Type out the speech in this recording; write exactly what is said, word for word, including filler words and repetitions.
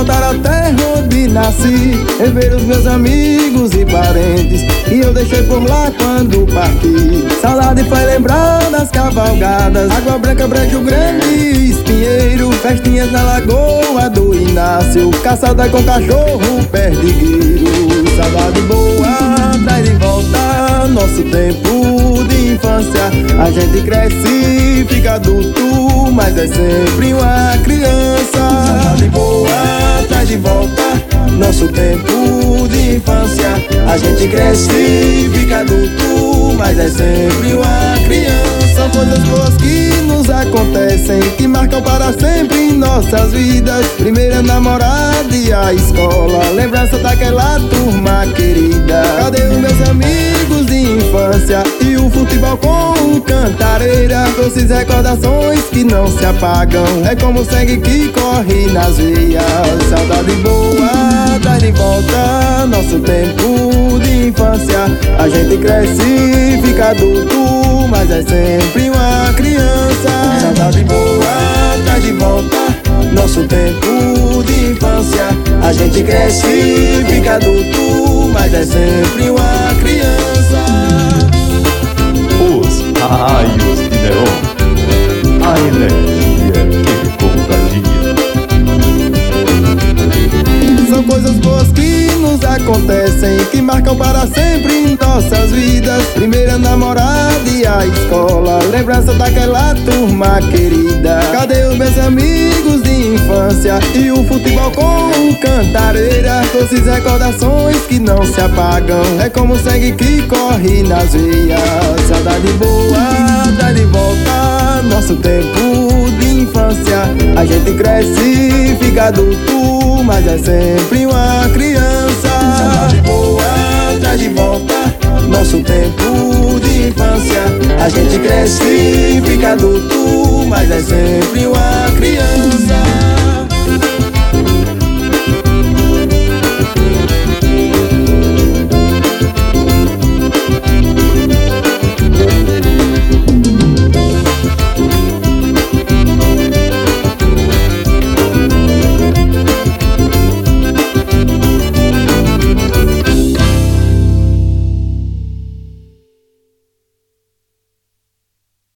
voltar à terra onde nasci, rever os meus amigos e parentes que eu deixei por lá quando parti. Saudade foi lembrar das cavalgadas, Água Branca, Brejo Grande e Espinheiro, festinhas na Lagoa do Inácio, caçada com cachorro perdigueiro. Saudade boa, traz de volta nosso tempo de infância. A gente cresce, fica adulto, mas é sempre uma criança. Saudade boa, traz de volta nosso tempo de infância. A gente cresce, fica adulto, mas é sempre uma criança. São coisas boas que nos acontecem, que marcam para sempre em nossas vidas. Primeira namorada e a escola, lembrança daquela turma querida. Cadê os meus amigos de infância e o futebol com cantareira? Doces recordações que não se apagam, é como o sangue que corre nas veias. Saudade boa, traz de volta nosso tempo de infância. A gente cresce, fica adulto, mas é sempre uma criança. Saudade boa, traz de volta nosso tempo de infância. A gente cresce, fica adulto, mas é sempre uma criança. Os raios de neon, a energia que contagia. São coisas boas que nos acontecem, que marcam para sempre em nossas vidas. Primeira namorada e a escola, lembrança daquela turma querida. Cadê os meus amigos de infância e o futebol com cantareira? Doces recordações que não se apagam, é como o sangue que corre nas veias. Saudade boa, dá de volta nosso tempo de infância. A gente cresce, fica adulto, mas é sempre uma criança. Saudade boa, traz de volta nosso tempo de infância. A gente cresce, fica adulto, mas é sempre uma criança.